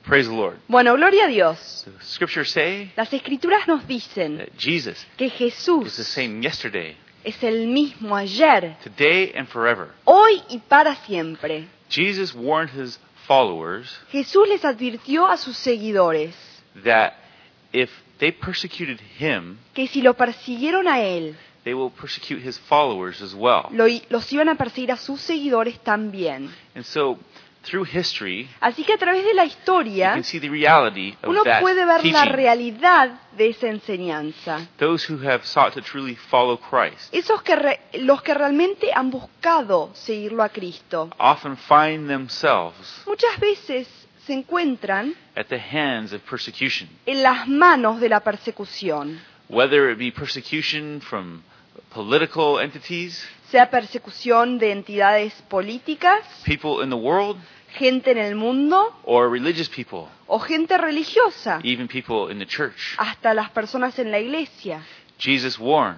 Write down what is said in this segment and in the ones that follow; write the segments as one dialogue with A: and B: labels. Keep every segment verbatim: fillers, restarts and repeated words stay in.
A: praise the Lord.
B: Bueno, gloria a Dios.
A: The scriptures say
B: Las Escrituras nos dicen
A: that Jesus
B: que
A: is the
B: Jesús
A: same yesterday,
B: es el mismo ayer,
A: today, and forever.
B: hoy y para siempre.
A: Jesus warned his followers
B: Jesús les advirtió a sus seguidores
A: that if they persecuted him,
B: que si lo persiguieron a él,
A: they will persecute his followers as well.
B: lo, los iban a perseguir a sus seguidores también.
A: And so, through history,
B: Así que a través de la
A: you
B: historia,
A: can see the reality of
B: uno
A: that
B: puede ver la
A: teaching.
B: realidad de esa enseñanza.
A: Those who have sought to truly follow Christ
B: Esos que re- los que realmente han buscado seguirlo a Cristo,
A: often find themselves
B: muchas veces se encuentran
A: at the hands of persecution,
B: en las manos de la persecución,
A: whether it be persecution from political entities,
B: sea persecución de entidades políticas,
A: people in the world,
B: gente en el mundo
A: or religious people,
B: o gente religiosa,
A: even people in the church.
B: hasta las personas en la iglesia.
A: Jesus warned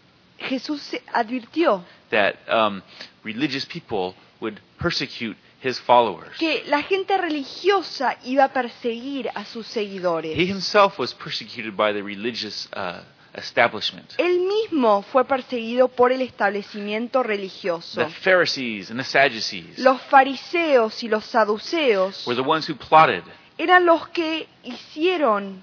B: Jesús se advirtió
A: that um, religious people would persecute his followers.
B: que la gente religiosa iba a perseguir a sus seguidores.
A: He himself was persecuted by the religious uh, establishment.
B: Él mismo fue perseguido por el establecimiento religioso.
A: The Pharisees and the Sadducees
B: Los fariseos y los saduceos
A: were the ones who plotted
B: eran los que hicieron,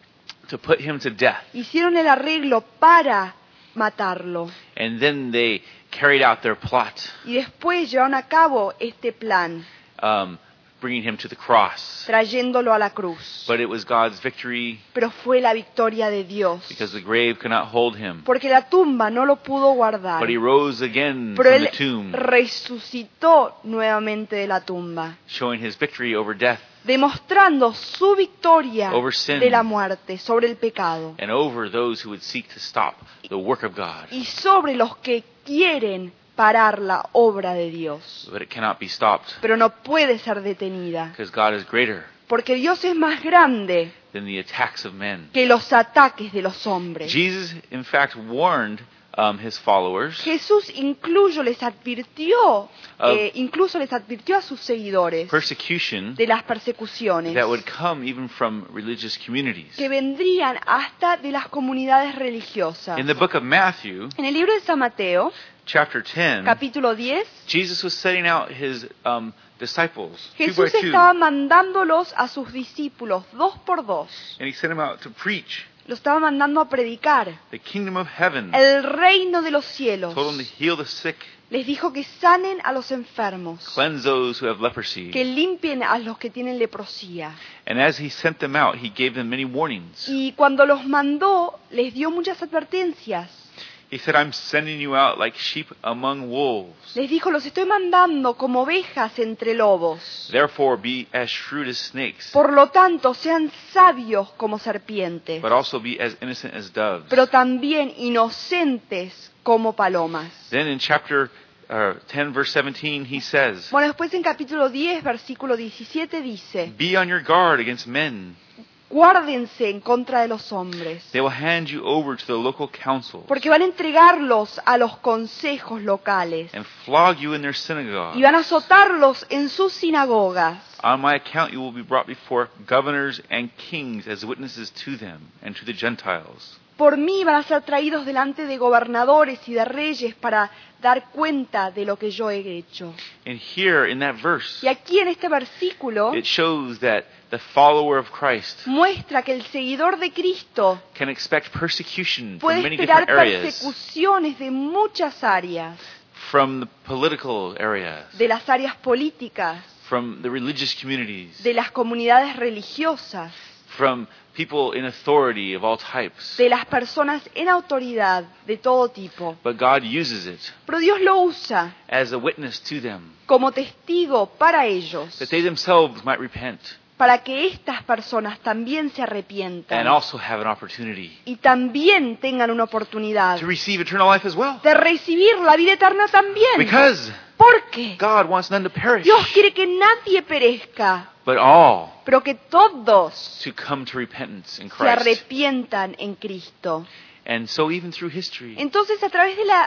A: to put him to death.
B: hicieron el arreglo para matarlo.
A: And then they carried out their plot,
B: Y después llevaron a cabo este plan,
A: um, bringing him to the cross.
B: trayéndolo a la cruz.
A: But it was God's victory
B: Pero fue la victoria de Dios,
A: because the grave could not hold him.
B: porque la tumba no lo pudo guardar.
A: But he rose again
B: Pero
A: from
B: él
A: the tomb,
B: resucitó nuevamente de la tumba,
A: showing his victory over death
B: demostrando su victoria
A: Over sin.
B: de la muerte sobre el pecado
A: and over those who would seek to stop the work of God.
B: y sobre los que quieren parar la obra de Dios.
A: But it cannot be stopped
B: Pero no puede ser detenida,
A: because God is greater
B: porque Dios es más grande
A: than the attacks of men.
B: que los ataques de los hombres.
A: Jesus, in fact, warned um, his followers
B: Jesús incluso les advirtió, eh, incluso les advirtió a sus seguidores
A: persecution
B: de las persecuciones
A: that would come even from religious communities.
B: que vendrían hasta de las comunidades religiosas.
A: In the book of Matthew,
B: En el libro de San Mateo,
A: chapter ten,
B: capítulo diez,
A: Jesus was setting out his um, disciples two by
B: Jesús
A: two,
B: estaba mandándolos a sus discípulos dos por dos.
A: and he sent them out to preach
B: Los estaba mandando a predicar
A: the kingdom of heaven.
B: el reino de los cielos.
A: Told them to heal the sick,
B: Les dijo que sanen a los enfermos,
A: cleanse those who have leprosy.
B: que limpien a los que tienen leprosía.
A: And as he sent them out, he gave them many warnings.
B: Y cuando los mandó, les dio muchas advertencias.
A: He said, I'm sending you out like sheep among wolves.
B: Les dijo, los estoy mandando como ovejas entre lobos.
A: Therefore be as shrewd as snakes,
B: Por lo tanto, sean sabios como serpientes,
A: but also be as innocent as doves.
B: pero también inocentes como palomas.
A: Then in chapter uh, ten, verse seventeen, he says,
B: Bueno, después en capítulo diez, versículo diecisiete dice,
A: be on your guard against men.
B: guárdense en contra de los hombres,
A: They will hand you over to the local councils
B: porque van a entregarlos a los consejos locales
A: and flog you in their
B: y
A: synagogues.
B: van a azotarlos en sus sinagogas.
A: On my account you will be brought before governors and kings as witnesses to them and to the Gentiles.
B: Por mí van a ser traídos delante de gobernadores y de reyes para dar cuenta de lo que yo he hecho.
A: And here in that verse,
B: Y aquí en este versículo
A: it shows that the follower of Christ
B: muestra que el seguidor de Cristo
A: can expect persecution from
B: puede
A: many
B: esperar
A: different areas,
B: persecuciones de muchas áreas,
A: from the political areas,
B: de las áreas políticas,
A: from the religious communities,
B: de las comunidades religiosas,
A: from people in authority of all types.
B: de las personas en autoridad de todo tipo.
A: But God uses it
B: Pero Dios lo usa
A: as a witness to them,
B: como testigo para ellos,
A: that they themselves might repent
B: para que estas personas también se
A: and
B: arrepientan
A: also have an opportunity
B: y también tengan una oportunidad
A: to receive eternal life as well.
B: de recibir la vida eterna también.
A: Because
B: ¿Por qué?
A: God wants none to perish,
B: Dios quiere que nadie perezca,
A: but all
B: pero que todos
A: to come to repentance in
B: se
A: Christ.
B: arrepientan en Cristo.
A: And so even through history,
B: Entonces, a través de la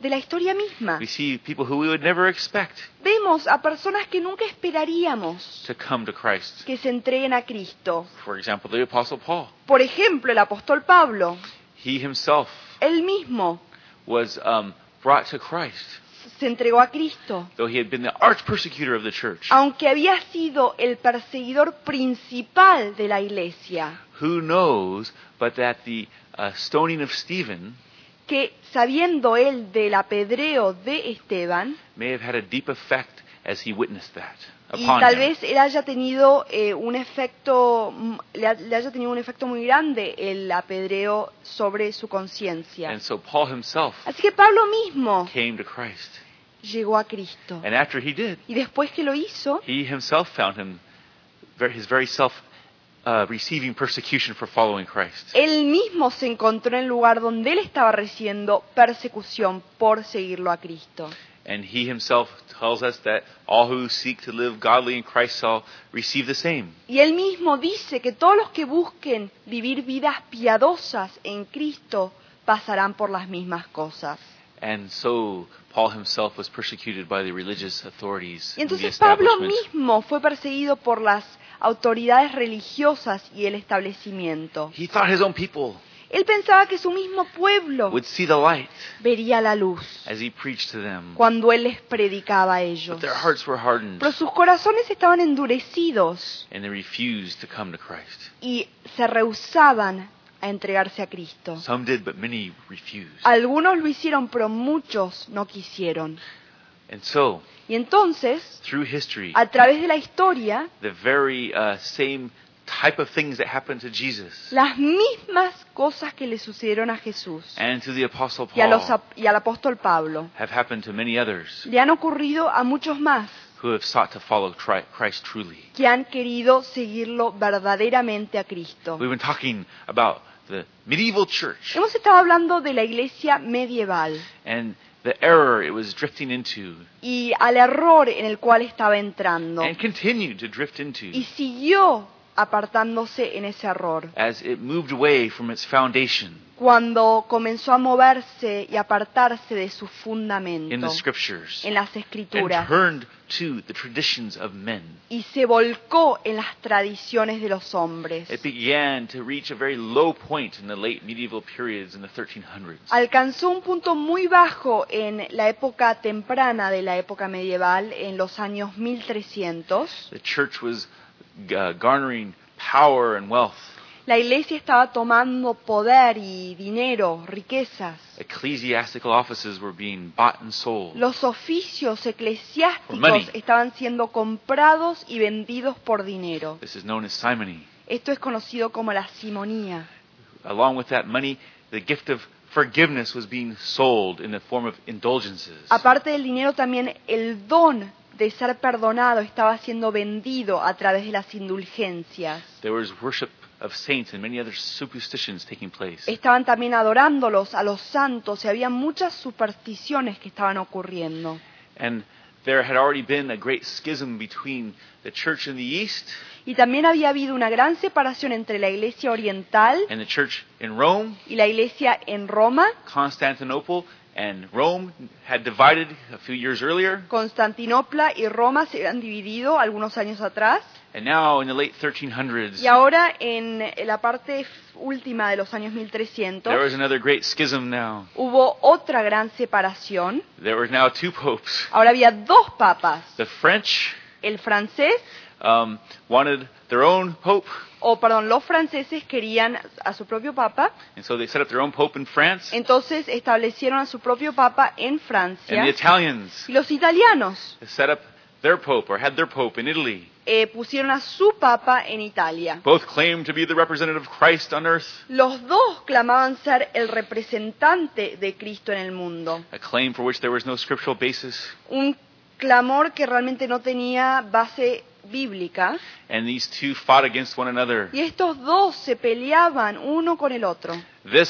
B: de la historia misma.
A: We see people who we would never expect
B: Vemos a personas que nunca esperaríamos
A: to come to Christ.
B: que se entreguen a Cristo.
A: For example, the Apostle Paul.
B: Por ejemplo, el apóstol Pablo,
A: He himself
B: él mismo
A: was um, brought to Christ,
B: se entregó a Cristo,
A: though he had been the arch persecutor of the church.
B: aunque había sido el perseguidor principal de la iglesia,
A: Who knows but that the uh, stoning of Stephen
B: que sabiendo él del apedreo de Esteban,
A: may have had a deep effect as he witnessed that
B: y
A: upon
B: tal
A: him.
B: vez él haya tenido eh, un efecto, mm, le, ha- le haya tenido un efecto muy grande el apedreo sobre su conciencia.
A: And so Paul himself
B: Así que Pablo mismo
A: came to Christ.
B: llegó a Cristo.
A: And after he did,
B: Y después que lo hizo,
A: he himself found him ver- his very self uh, receiving persecution for following Christ.
B: él mismo se encontró en el lugar donde él estaba recibiendo persecución por seguirlo a Cristo.
A: And he himself tells us that all who seek to live godly in Christ shall receive the same.
B: Y él mismo dice que todos los que busquen vivir vidas piadosas en Cristo pasarán por las mismas cosas.
A: And so Paul himself was persecuted by the religious authorities
B: Y
A: in the
B: entonces Pablo
A: establishment.
B: mismo fue perseguido por las autoridades religiosas y el establecimiento.
A: He thought his own people
B: Él pensaba que su mismo pueblo
A: would see the light
B: vería la luz
A: as he preached to them.
B: cuando él les predicaba a ellos.
A: But their hearts were hardened,
B: Pero sus corazones estaban endurecidos
A: and they refused to come to Christ.
B: y se rehusaban a entregarse a Cristo.
A: Some did, but many refused.
B: Algunos lo hicieron, pero muchos no quisieron.
A: And so,
B: Y entonces,
A: through history,
B: a través de la historia,
A: the very uh, same type of things that happened to Jesus
B: las mismas cosas que le sucedieron a Jesús
A: and to the Apostle
B: y, a los
A: Paul
B: ap- y al apóstol Pablo
A: have happened to many others
B: le han ocurrido a muchos más
A: who have sought to follow Tri- Christ truly.
B: que han querido seguirlo verdaderamente a Cristo.
A: We've been talking about the medieval church
B: Hemos estado hablando de la iglesia medieval
A: and the error it was drifting into
B: y al error en el cual estaba entrando
A: and continued to drift into
B: y siguió apartándose en ese error.
A: as it moved away from its foundation
B: Cuando comenzó a moverse y apartarse de su
A: in
B: fundamento
A: the scriptures
B: en las
A: and
B: escrituras
A: turned to the traditions of men.
B: y se volcó en las tradiciones de los hombres.
A: It began to reach a very low point in the late medieval periods in the thirteen hundreds.
B: Alcanzó un punto muy bajo en la época temprana de la época medieval, en los años mil trescientos.
A: The church was uh, garnering power and wealth.
B: La iglesia estaba tomando poder y dinero, riquezas.
A: Ecclesiastical offices were being bought and sold.
B: Los oficios
A: For money.
B: eclesiásticos estaban siendo comprados y vendidos por dinero.
A: This is known as simony.
B: Esto es conocido como la simonía.
A: Along with that money, the gift of forgiveness was being sold in the form of indulgences.
B: Aparte del dinero, también el don de ser perdonado estaba siendo vendido a través de las indulgencias.
A: There was worship of saints and many other superstitions taking place.
B: Estaban también adorándolos a los santos y había muchas supersticiones que estaban ocurriendo.
A: And there had already been a great schism between the church in the east
B: Y también había habido una gran separación entre la iglesia oriental
A: and the church in Rome.
B: y la iglesia en Roma.
A: Constantinople and Rome had divided a few years earlier.
B: Constantinopla y Roma se habían dividido algunos años atrás.
A: And now in the late thirteen hundreds,
B: Y ahora, en la parte última de los años mil trescientos,
A: there was another great schism now.
B: hubo otra gran separación.
A: There were now two popes.
B: Ahora había dos papas.
A: The French
B: El francés,
A: um, wanted their own pope,
B: o perdón, los franceses querían a su propio papa,
A: and so they set up their own pope in France.
B: entonces establecieron a su propio papa en
A: And
B: Francia.
A: the Italians
B: Y los italianos
A: set up their pope or had their pope in Italy.
B: eh, pusieron a su papa en Italia.
A: Both claimed to be the representative of Christ on earth,
B: Los dos clamaban ser el representante de Cristo en el mundo.
A: a claim for which there was no scriptural basis.
B: Un clamor que realmente no tenía base bíblica.
A: And these two fought against one another.
B: Y estos dos se peleaban uno con el otro.
A: This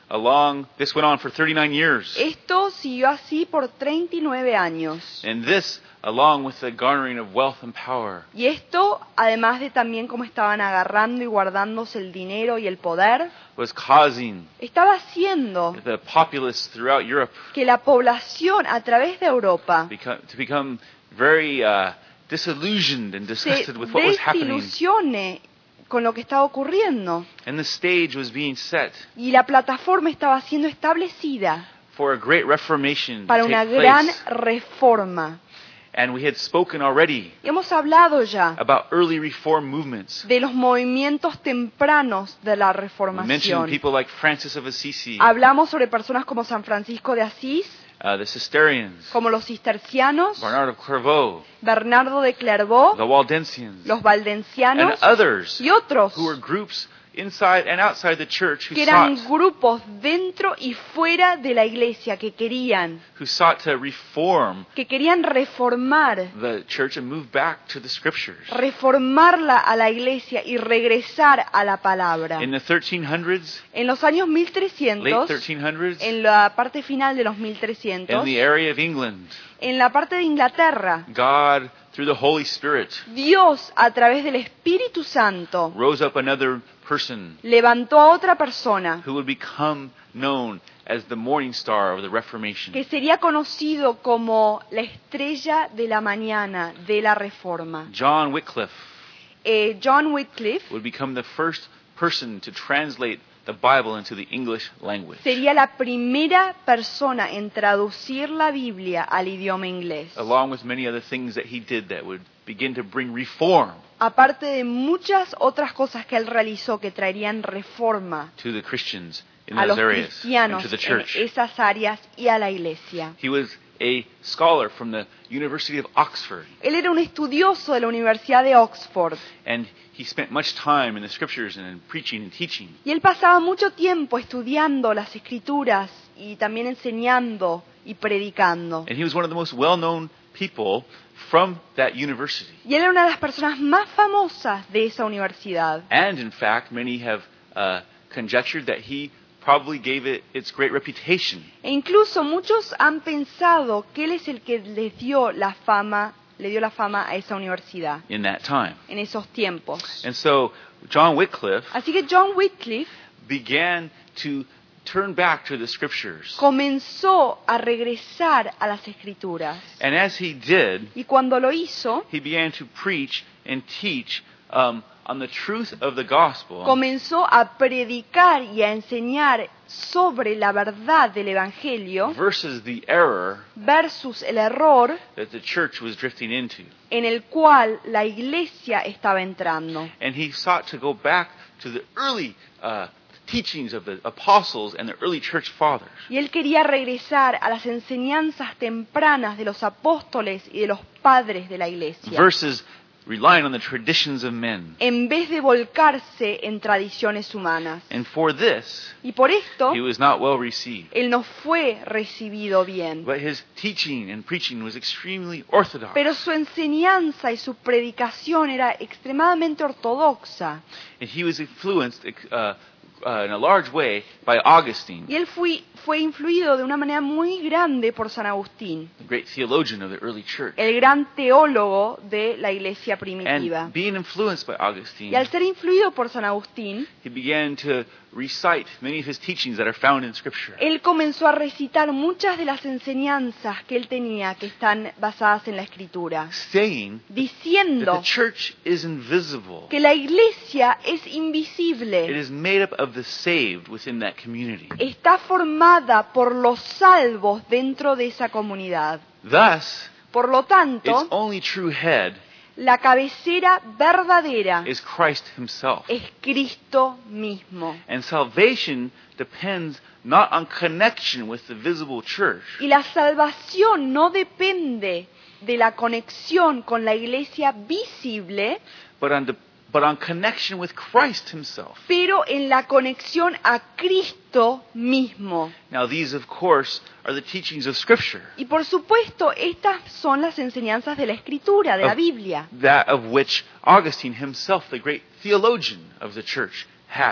A: along, this went on for thirty-nine years.
B: Esto siguió así por treinta y nueve años.
A: And this, along with the garnering of wealth and power,
B: Y esto, además de también cómo estaban agarrando y guardándose el dinero y el poder,
A: was causing
B: estaba haciendo
A: the populace throughout Europe
B: que la población a través de Europa
A: become, to become very uh, disillusioned and
B: se
A: disgusted with what was happening.
B: desilusione con lo que estaba ocurriendo.
A: And the stage was being set
B: Y la plataforma estaba siendo establecida
A: for a great reformation to
B: para una
A: take
B: gran
A: place.
B: reforma.
A: And we had spoken already
B: Y hemos hablado ya
A: about early reform movements.
B: de los movimientos tempranos de la
A: We mentioned
B: reformación.
A: people like Francis of Assisi,
B: Hablamos sobre personas como San Francisco de Asís,
A: uh, the Cistercians,
B: como los cistercianos,
A: Bernard of Clairvaux,
B: Bernardo de Clairvaux,
A: the Waldensians,
B: los
A: and
B: valdencianos
A: others
B: y otros
A: who were groups inside and outside the church who
B: que eran
A: sought,
B: grupos dentro y fuera de la iglesia que querían,
A: who sought to reform
B: que querían reformar,
A: the church and move back to the scriptures.
B: reformarla a la iglesia y regresar a la palabra.
A: In the thirteen hundreds,
B: En los años mil
A: late
B: trescientos,
A: thirteen hundreds,
B: en la parte final de los mil
A: in
B: trescientos,
A: the area of England,
B: en la parte de Inglaterra,
A: God, through the Holy Spirit,
B: Dios, a través del Espíritu Santo,
A: rose up another person
B: levantó a otra persona
A: who would become known as the morning star of the Reformation.
B: que sería conocido como la estrella de la mañana de la Reforma.
A: John Wycliffe
B: Eh, John Wycliffe
A: would become the first person to translate the Bible into the English language,
B: sería la primera persona en traducir la Biblia al idioma inglés,
A: along with many other things that he did that would begin to bring reform
B: aparte de muchas otras cosas que él realizó que traerían reforma
A: to the Christians in
B: a los
A: those areas and
B: cristianos
A: to the
B: en
A: church.
B: esas áreas y a la iglesia.
A: He was a scholar from the University of Oxford,
B: Él era un estudioso de la Universidad de Oxford
A: and he spent much time in the scriptures and in preaching and teaching.
B: y él pasaba mucho tiempo estudiando las escrituras y también enseñando y predicando.
A: And he was one of the most well-known people from that university.
B: Y él era una de las personas más famosas de esa universidad.
A: And in fact, many have uh, conjectured that he probably gave it its great reputation.
B: E incluso muchos han pensado que él es el que les dio la fama, le dio la fama a esa universidad
A: In that time.
B: en esos tiempos.
A: And so John Wycliffe
B: Así que John Wycliffe
A: began to turn back to the scriptures.
B: comenzó a regresar a las escrituras.
A: And as he did,
B: Y cuando lo hizo,
A: he began to preach and teach um, on the truth of the gospel
B: comenzó a predicar y a enseñar sobre la verdad del Evangelio
A: versus the error
B: versus el error
A: that the church was drifting into.
B: en el cual la iglesia estaba entrando.
A: And he sought to go back to the early uh, teachings of the apostles and the early church fathers.
B: Y él quería regresar a las enseñanzas tempranas de los apóstoles y de los padres de la iglesia,
A: Versus relying on the traditions of men.
B: en vez de volcarse en tradiciones humanas.
A: And for this,
B: Y por esto,
A: he was not well received.
B: él no fue recibido bien.
A: But his teaching and preaching was extremely orthodox.
B: Pero su enseñanza y su predicación era extremadamente ortodoxa.
A: And he was influenced uh, uh, in a large way by Augustine,
B: Y él fue, fue influido de una manera muy grande por San Agustín,
A: the great theologian of the early church.
B: el gran teólogo de la iglesia primitiva.
A: And being influenced by
B: Y
A: Augustine,
B: al ser influido por San Agustín,
A: he began to recite many of his teachings that are found in Scripture.
B: él comenzó a recitar muchas de las enseñanzas que él tenía que están basadas en la Escritura,
A: Saying that
B: diciendo
A: the church is invisible.
B: que la iglesia es
A: It
B: invisible,
A: is made up of the saved within that community.
B: está formada por los salvos dentro de esa comunidad.
A: Thus,
B: Por lo
A: its
B: tanto,
A: only true head
B: la cabecera verdadera
A: is Christ himself.
B: es Cristo mismo.
A: And salvation depends not on connection with the visible church,
B: Y la salvación no depende de la conexión con la iglesia visible,
A: but on, the, but on connection with Christ himself.
B: pero en la conexión a Cristo mismo.
A: Now, these, of course, are the teachings of Scripture,
B: Y por supuesto, estas son las enseñanzas de la Escritura, de la
A: Of-
B: Biblia,
A: that of which Augustine himself, the great theologian of the church, had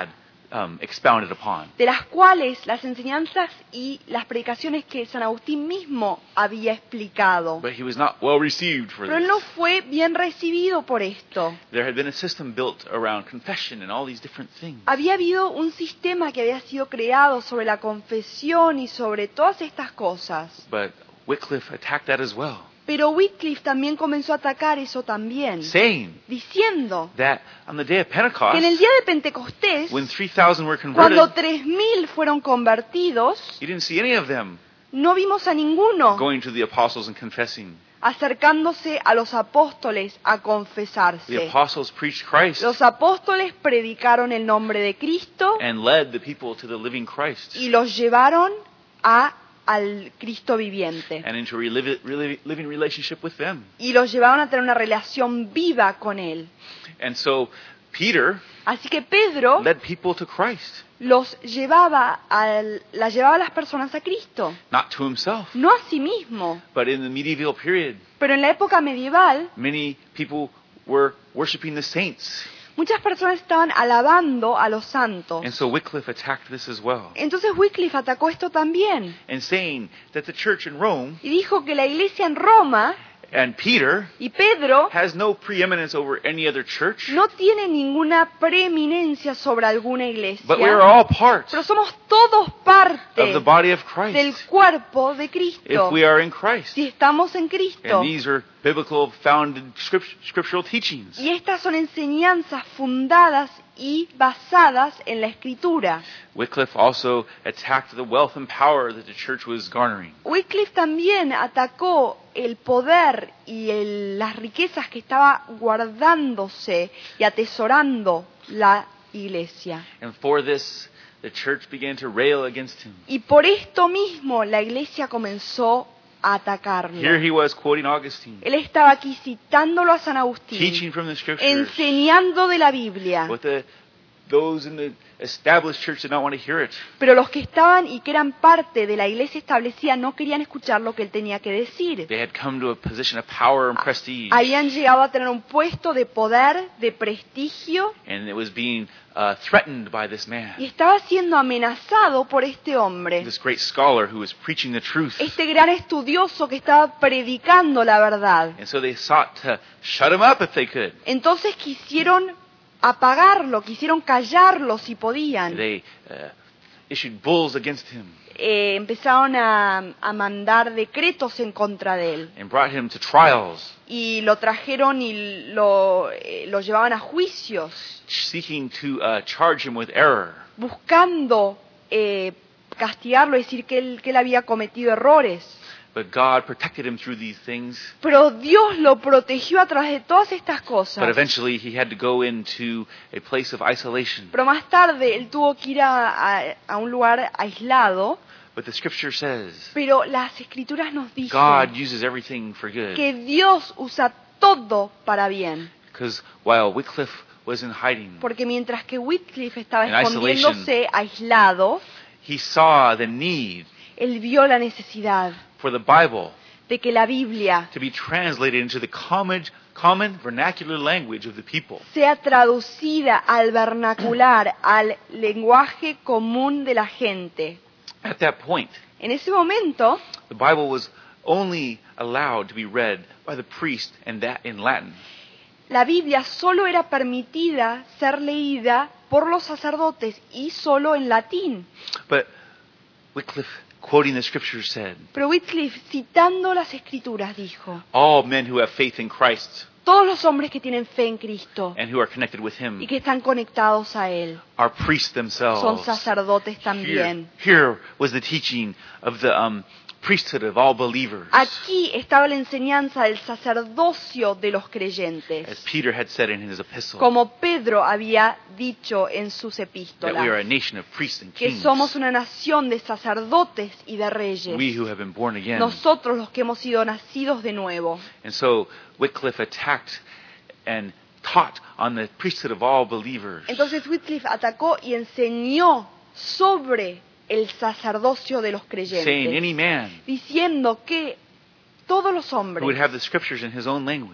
A: um, expounded upon.
B: de las cuales las enseñanzas y las predicaciones que San Agustín mismo había explicado.
A: But he was not well received for
B: Pero él no
A: this.
B: fue bien recibido por esto.
A: There had been a system built around confession and all these different things.
B: Había habido un sistema que había sido creado sobre la confesión y sobre todas estas cosas.
A: But Wycliffe attacked that as well,
B: Pero Wycliffe también comenzó a atacar eso también,
A: saying
B: diciendo
A: that on the day of Pentecost,
B: que en el día de Pentecostés,
A: when three thousand were converted,
B: cuando tres mil fueron convertidos,
A: he didn't see any of them
B: no vimos a ninguno
A: going to the apostles and confessing.
B: acercándose a los apóstoles a
A: The
B: confesarse.
A: apostles preached Christ
B: Los apóstoles predicaron el nombre de Cristo
A: and led the people to the living Christ
B: y los llevaron a, al Cristo viviente.
A: and into a reliv- reliv- living relationship with them.
B: Y los llevaron a tener una relación viva con Él.
A: And so Peter
B: Así que Pedro
A: led people to Christ,
B: los llevaba al, la llevaba a las personas a Cristo,
A: not to himself.
B: no a sí mismo.
A: But in the medieval period,
B: Pero en la época medieval,
A: many people were worshiping the saints.
B: muchas personas estaban alabando a los santos.
A: And so Wycliffe attacked this as well,
B: Entonces Wycliffe atacó esto también
A: and saying that the church in Rome
B: y dijo que la iglesia en Roma
A: and Peter
B: y Pedro
A: has no preeminence over any other church,
B: no tiene ninguna preeminencia sobre alguna iglesia,
A: but we are all part
B: pero somos todos parte
A: of the body of
B: del
A: Christ
B: cuerpo de
A: if
B: Cristo,
A: we are in Christ.
B: si estamos en Cristo.
A: And these are biblical founded script- scriptural teachings.
B: Y estas son enseñanzas fundadas y basadas en la Escritura.
A: Wycliffe also attacked the wealth and power that the church was garnering.
B: Wycliffe también atacó el poder y el- las riquezas que estaba guardándose y atesorando la iglesia.
A: And for this, the church began to rail against him.
B: Y por esto mismo la iglesia comenzó a atacarlo.
A: Here he was quoting Augustine,
B: Él estaba aquí citándolo a San Agustín,
A: teaching from the scriptures.
B: enseñando de la Biblia,
A: But the, those in the established church did not want to hear it.
B: pero los que estaban y que eran parte de la iglesia establecida no querían escuchar lo que él tenía que decir.
A: They had come to a position of power and prestige,
B: Habían llegado a tener un puesto de poder, de prestigio,
A: and it was being uh, threatened by this man,
B: y estaba siendo amenazado por este hombre,
A: this great scholar who was preaching the truth.
B: este gran estudioso que estaba predicando la verdad.
A: And so they sought to shut him up if they could.
B: Entonces quisieron apagarlo, quisieron callarlo si podían.
A: They uh, issued bulls against him
B: Eh, empezaron a, a mandar decretos en contra de él.
A: and brought him to trials,
B: Y lo trajeron y lo, eh, lo llevaban a juicios,
A: seeking to uh, charge him with error.
B: buscando eh, castigarlo, decir que él, que él había cometido errores.
A: But God protected him through these things.
B: Pero Dios lo protegió a través de todas estas cosas.
A: But eventually he had to go into a place of isolation.
B: Pero más tarde él tuvo que ir a, a, a un lugar aislado.
A: But the scripture says
B: Pero las escrituras nos dicen
A: God uses everything for good.
B: que Dios usa todo para bien.
A: Because while Wycliffe was in hiding,
B: Porque mientras que Wycliffe estaba
A: In
B: escondiéndose aislado,
A: he saw the need
B: él vio la necesidad
A: for the Bible
B: de que la Biblia
A: to be translated into the common, common vernacular language of the people.
B: sea traducida al vernacular, al lenguaje común de la gente.
A: At that point,
B: En ese momento,
A: the Bible was only allowed to be read by the priest, and that in Latin.
B: la Biblia solo era permitida ser leída por los sacerdotes y solo en latín.
A: But Wycliffe, quoting the scriptures, said,
B: Pero Wycliffe, citando las escrituras, dijo:
A: all men who have faith in Christ
B: todos los hombres que tienen fe en Cristo
A: and who are connected with him
B: y que están conectados a Él
A: are priests themselves.
B: son sacerdotes
A: Here,
B: también.
A: here was the teaching of the um, priesthood of all believers.
B: Aquí estaba la enseñanza del sacerdocio de los creyentes,
A: As Peter had said in his epistle,
B: como Pedro había dicho en sus
A: that we are
B: epístolas,
A: a nation of priests and
B: que
A: kings.
B: somos una nación de sacerdotes y de reyes,
A: We who have been born again.
B: nosotros los que hemos sido nacidos de nuevo.
A: And so Wycliffe attacked and taught on the priesthood of all believers.
B: Entonces Wycliffe atacó y enseñó sobre el sacerdocio de los
A: Saying
B: creyentes,
A: any man
B: diciendo que todos los
A: who would
B: hombres
A: have the scriptures in his own language
B: que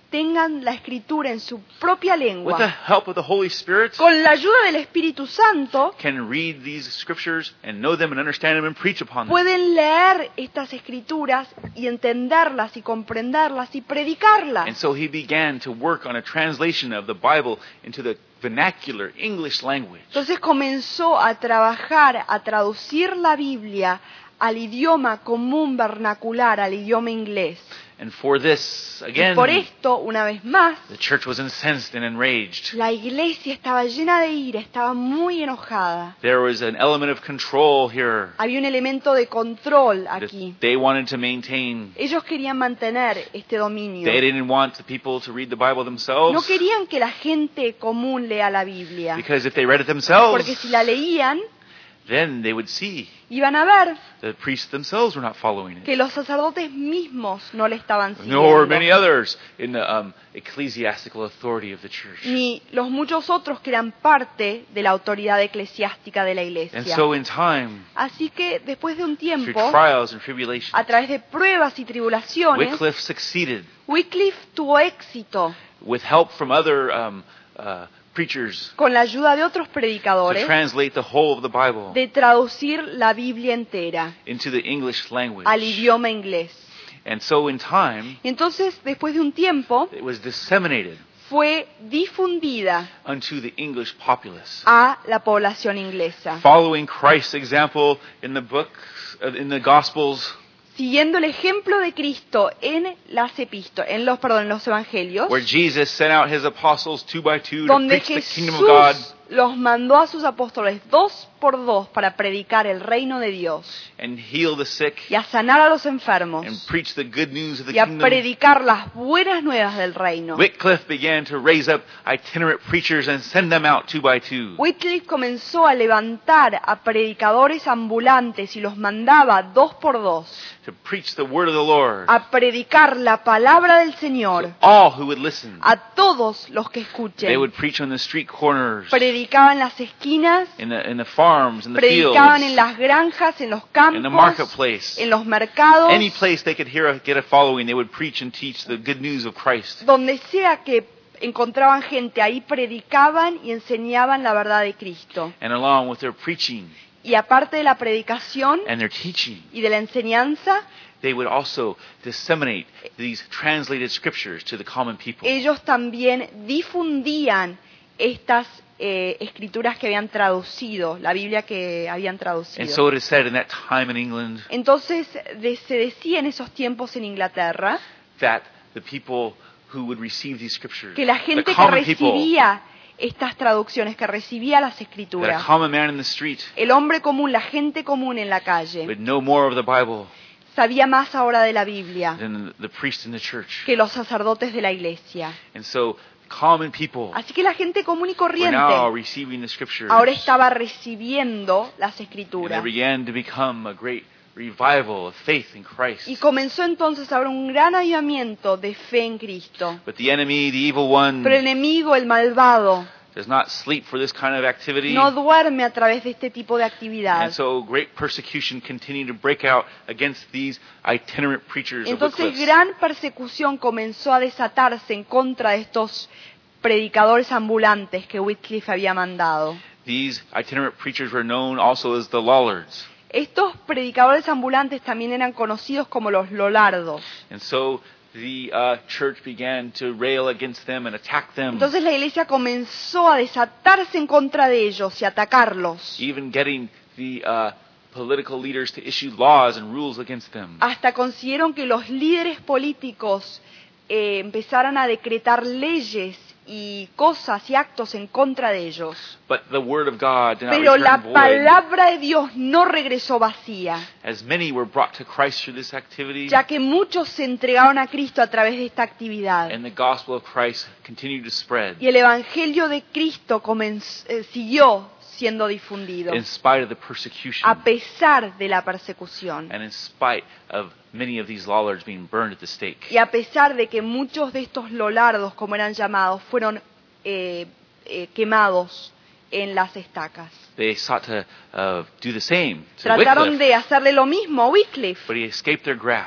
B: tengan la escritura en su propia
A: with the
B: lengua,
A: help of the Holy Spirit,
B: con la ayuda del Espíritu Santo,
A: can read these scriptures and know them and understand them and preach upon them.
B: pueden leer estas escrituras y entenderlas y comprenderlas y
A: And
B: predicarlas.
A: so he began to work on a translation of the Bible into the vernacular English language.
B: Entonces comenzó a trabajar, a traducir la Biblia al idioma común vernacular, al idioma inglés.
A: And for this,
B: Y
A: again,
B: por esto, una vez más,
A: the church was incensed and enraged.
B: la iglesia estaba llena de ira, estaba muy enojada.
A: There was an element of control here
B: Había un elemento de control
A: that
B: aquí.
A: they wanted to maintain.
B: Ellos querían mantener este dominio.
A: They didn't want the people to read the Bible
B: No
A: themselves,
B: querían que la gente común lea la Biblia,
A: because if they read it themselves,
B: porque si la leían,
A: then they would see
B: iban a ver
A: the priests themselves were not following it.
B: que los sacerdotes mismos no le estaban
A: Nor many
B: siguiendo,
A: others in the um, ecclesiastical authority of the church.
B: ni los muchos otros que eran parte de la autoridad eclesiástica de la
A: And
B: iglesia.
A: so in time,
B: Así que después de un
A: through
B: tiempo,
A: trials and tribulations,
B: a través de pruebas y tribulaciones,
A: Wycliffe succeeded
B: Wycliffe tuvo éxito
A: with help from other um, uh, preachers
B: con la ayuda de otros
A: to
B: predicadores
A: translate the whole of the Bible
B: de traducir la Biblia entera
A: into the English language.
B: al idioma inglés.
A: And so in time,
B: Entonces, después de un tiempo,
A: it was disseminated
B: fue difundida
A: unto the English populace.
B: a la población inglesa.
A: Following Christ's example in the books, uh, in the Gospels,
B: Siguiendo el ejemplo de Cristo en las epístolas, en los, perdón, en los evangelios,
A: where Jesus sent out his apostles two by two to
B: donde
A: preach the kingdom of God,
B: Jesús los mandó a sus apóstoles dos por dos para predicar el reino de Dios
A: and heal the sick,
B: y a sanar a los enfermos
A: and preach the good news of the
B: y a
A: kingdom.
B: predicar las buenas nuevas del reino.
A: Wycliffe began to raise up itinerant preachers and send them out two by two.
B: Wycliffe comenzó a levantar a predicadores ambulantes y los mandaba dos por dos
A: To preach the word of the Lord.
B: a predicar la palabra del Señor
A: All who would listen.
B: a todos los que
A: They
B: escuchen.
A: would preach on the street corners,
B: Predicaban en las esquinas,
A: in the in the farms, in the fields,
B: predicaban en las granjas, en los
A: in the
B: campos,
A: marketplace.
B: en los mercados,
A: Any place they could hear a, get a following, they would preach and teach the good news of Christ.
B: donde sea que encontraban gente, ahí predicaban y enseñaban la verdad de Cristo.
A: And along with their preaching
B: Y aparte de la predicación
A: and their teaching,
B: y de la enseñanza,
A: they would also disseminate these translated scriptures to the common people.
B: ellos también difundían estas eh, escrituras que habían traducido, la Biblia que habían
A: And
B: traducido.
A: so it is said in that time in England
B: Entonces de- se decía en esos tiempos en Inglaterra
A: that the people who would receive these scriptures,
B: que la
A: the
B: gente que
A: common people,
B: recibía estas traducciones, que recibía las
A: that a
B: escrituras,
A: common man in the street
B: el hombre común, la gente común en la calle,
A: would know more of the Bible
B: sabía más ahora de la Biblia
A: than the priest in the church.
B: que los sacerdotes de la iglesia.
A: And so common people
B: Así que la gente común y
A: were
B: corriente
A: now receiving the scriptures.
B: ahora estaba recibiendo las
A: And there
B: escrituras.
A: began to become a great revival of faith in Christ.
B: Y comenzó entonces a haber un gran avivamiento de fe en Cristo.
A: But the enemy, the evil one,
B: Pero el enemigo, el malvado,
A: does not sleep for this kind of activity.
B: no duerme a través de este tipo de
A: And
B: actividad.
A: so great persecution continued to break out against these itinerant preachers of
B: Entonces
A: Wycliffe.
B: gran persecución comenzó a desatarse en contra de estos predicadores ambulantes que Wycliffe había mandado.
A: These itinerant preachers were known also as the Lollards.
B: Estos predicadores ambulantes también eran conocidos como los lolardos.
A: And so the uh, church began to rail against them and attack them,
B: Entonces la iglesia comenzó a desatarse en contra de ellos y atacarlos,
A: even getting the uh, political leaders to issue laws and rules against them.
B: hasta consiguieron que los líderes políticos eh, empezaran a decretar leyes y cosas y actos en contra de ellos.
A: But the word of God did not
B: Pero la
A: return void.
B: palabra de Dios no regresó vacía,
A: As many were brought to Christ through this activity,
B: ya que muchos se entregaron a Cristo a través de esta actividad.
A: and the gospel of Christ continued to spread
B: Y el Evangelio de Cristo comenz- eh, siguió siendo difundido,
A: in spite of the persecution
B: a pesar de la persecución.
A: and in spite of many of these Lollards being burned at the stake.
B: Y a pesar de que muchos de estos lolardos, como eran llamados, fueron eh, eh, quemados en las estacas.
A: They sought to uh, do the same to
B: Trataron
A: Wycliffe,
B: de hacerle lo mismo a Wycliffe,
A: but he escaped their grasp.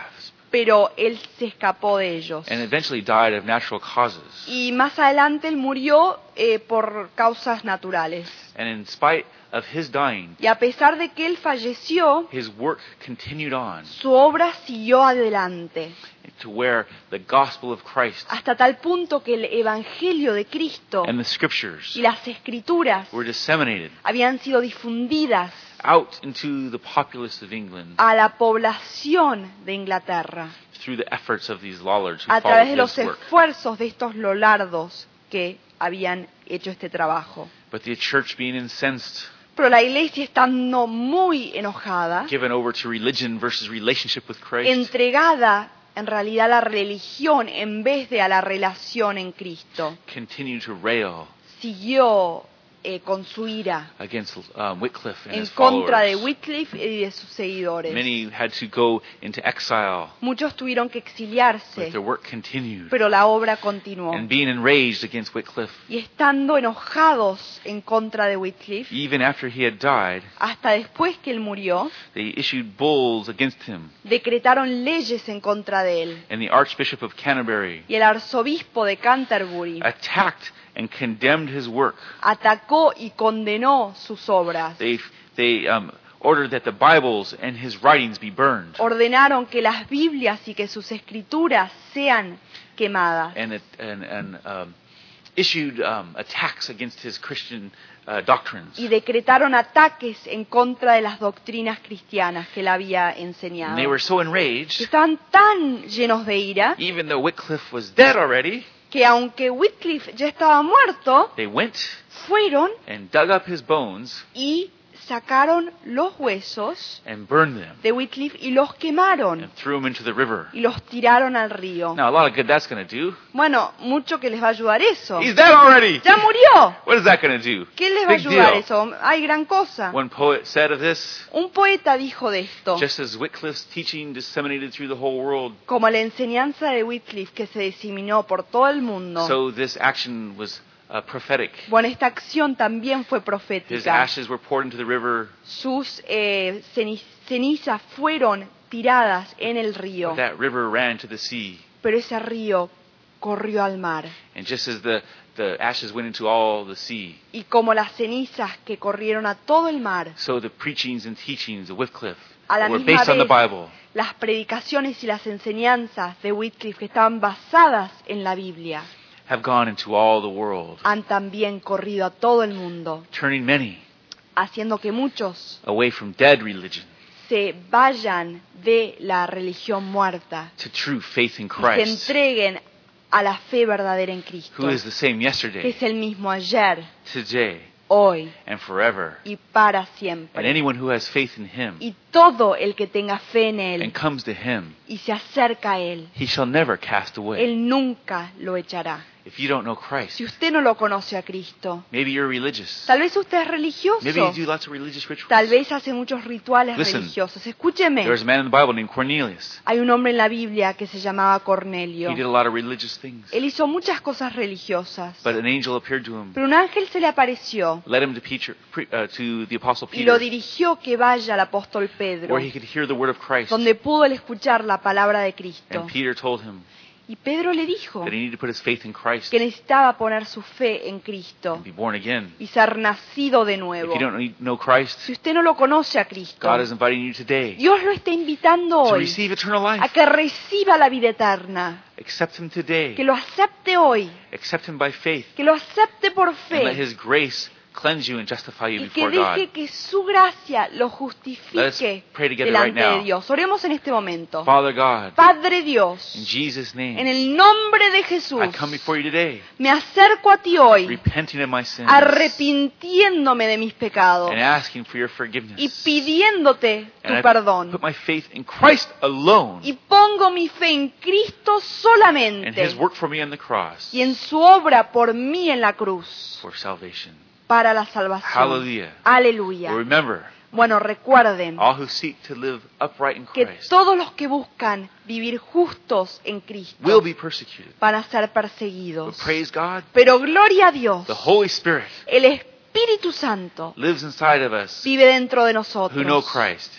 B: pero él se escapó de ellos.
A: and eventually died of natural causes.
B: Y más adelante él murió eh, por causas naturales.
A: And in spite of his dying,
B: Y a pesar de que él falleció,
A: his work continued on
B: su obra siguió adelante,
A: to where the gospel of Christ
B: hasta tal punto que el Evangelio de Cristo
A: and the scriptures
B: y las Escrituras
A: were disseminated
B: habían sido difundidas
A: out into the populace of England
B: a la población de Inglaterra
A: through the efforts of these lollards who
B: a través de
A: followed
B: los
A: his work.
B: esfuerzos de estos lolardos que habían hecho este trabajo.
A: But the church, being incensed,
B: Pero la iglesia, estando muy enojada,
A: given over to religion versus relationship with Christ,
B: entregada en realidad a la religión en vez de a la relación en Cristo,
A: continued to rail
B: siguió eh, con su ira
A: against um, Wycliffe and
B: en
A: his
B: contra de
A: followers.
B: Wycliffe y de sus seguidores.
A: Many had to go into exile,
B: Muchos tuvieron que
A: but
B: exiliarse,
A: their work continued.
B: pero la obra continuó.
A: And being enraged against Wycliffe,
B: Y estando enojados en contra de Wycliffe,
A: even after he had died,
B: hasta después que él murió,
A: they issued bulls against him.
B: decretaron leyes en contra de él.
A: And the Archbishop of Canterbury
B: Y el arzobispo de Canterbury
A: attacked and condemned his work.
B: atacó y condenó sus obras.
A: They, they um, ordered that the Bibles and his writings be burned.
B: Ordenaron que las Biblias y que sus escrituras sean quemadas.
A: And, it, and, and um, issued um, attacks against his Christian uh, doctrines.
B: Y decretaron ataques en contra de las doctrinas cristianas que él había enseñado.
A: And they were so enraged,
B: Estaban tan llenos de ira
A: even though Wycliffe was dead already,
B: que aunque Wycliffe ya estaba muerto,
A: they went
B: fueron
A: and dug up his bones
B: y sacaron los huesos
A: and burned them
B: de Wycliffe y los quemaron
A: and threw them into the river.
B: y los tiraron al río.
A: Now, a lot of good that's going to do.
B: Bueno, mucho que les va a ayudar eso.
A: He's dead already.
B: ¡Ya murió!
A: What is that going to do?
B: ¿Qué les va a
A: Big
B: ayudar
A: deal.
B: eso? Hay gran cosa.
A: One poet said of this,
B: Un poeta dijo de esto,
A: just as Wycliffe's teaching disseminated through the whole world,
B: como la enseñanza de Wycliffe que se diseminó por todo el mundo.
A: so this action was uh, prophetic.
B: Bueno, esta acción también fue
A: His
B: profética.
A: ashes were poured into the river,
B: Sus eh, ceni- cenizas fueron tiradas en el río,
A: but that river ran to the sea.
B: pero ese río corrió al mar.
A: And just as the, the ashes went into all the sea,
B: Y como las cenizas que corrieron a todo el mar,
A: so the preachings and teachings of Wycliffe
B: a la
A: were
B: misma
A: based on the
B: vez,
A: Bible.
B: las predicaciones y las enseñanzas de Wycliffe que estaban basadas en la Biblia
A: Have gone into all the world,
B: han también corrido a todo el mundo,
A: turning many
B: haciendo que muchos
A: away from dead religion
B: se vayan de la religión muerta
A: to true faith in
B: y se
A: Christ,
B: entreguen a la fe verdadera en Cristo,
A: who is the same
B: que
A: yesterday,
B: es el mismo ayer,
A: today,
B: hoy
A: and forever.
B: y para
A: And
B: siempre.
A: anyone who has faith in him
B: Y todo el que tenga fe en
A: and
B: Él
A: comes to him,
B: y se acerca a Él,
A: he shall never cast away.
B: Él nunca lo echará.
A: If you don't know Christ,
B: Si usted no lo conoce a Cristo,
A: maybe you're religious.
B: tal vez usted es religioso,
A: Maybe you do lots of religious rituals.
B: tal vez hace muchos rituales
A: Listen.
B: religiosos. Escúcheme,
A: There was a man in the Bible named Cornelius.
B: hay un hombre en la Biblia que se llamaba
A: He
B: Cornelio.
A: did a lot of religious things.
B: Él hizo muchas cosas religiosas,
A: But an angel appeared to him,
B: pero un ángel se le apareció
A: led him to, Peter, pre- uh, to the Apostle
B: y lo
A: Peter,
B: dirigió que vaya al apóstol Pedro,
A: where he could hear the word of Christ.
B: donde pudo él escuchar la palabra de Cristo.
A: And Peter told him
B: Y Pedro le dijo
A: that he needed to put his faith in Christ
B: que necesitaba poner su fe en Cristo
A: and be born again.
B: y ser nacido de
A: If
B: nuevo.
A: you don't need- know Christ,
B: Si usted no lo conoce a Cristo,
A: God is inviting you today
B: Dios lo está invitando
A: to
B: hoy
A: receive eternal
B: a
A: life.
B: que reciba la vida eterna,
A: Accept Him today.
B: que lo acepte hoy,
A: Accept Him by faith.
B: que lo acepte por
A: And let
B: fe
A: His grace cleanse you and justify you
B: y que
A: before God.
B: deje que su gracia lo
A: Let us
B: justifique
A: pray together
B: delante
A: right now.
B: de Dios. Oremos en este momento.
A: Father God,
B: Padre Dios,
A: in Jesus'
B: en
A: name,
B: el nombre de Jesús,
A: I come before you today,
B: me acerco a ti hoy,
A: repenting of my sins
B: arrepintiéndome de mis pecados
A: and asking for your
B: y
A: forgiveness.
B: pidiéndote tu
A: And I
B: perdón.
A: put my faith in Christ alone
B: Y pongo mi fe en Cristo
A: and
B: solamente
A: His work for me on the cross
B: y en su obra por mí en la cruz
A: for salvation.
B: para la salvación.
A: Hallelujah.
B: Aleluya.
A: Well, remember,
B: Bueno, recuerden
A: all who seek to live upright in
B: que
A: Christ
B: todos los que buscan vivir justos en Cristo
A: will be persecuted.
B: van a ser
A: But
B: perseguidos.
A: praise God,
B: Pero gloria a Dios,
A: the Holy Spirit
B: el Espíritu Santo
A: lives inside of us
B: vive dentro de
A: who know
B: nosotros,
A: Christ.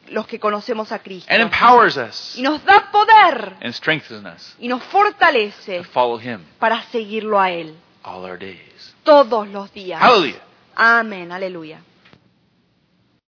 B: los que conocemos a Cristo.
A: and empowers us
B: Y nos da poder
A: and strengthens us
B: y nos fortalece
A: to follow Him
B: para seguirlo a Él
A: all our days.
B: todos los días.
A: Hallelujah.
B: Amén, aleluya.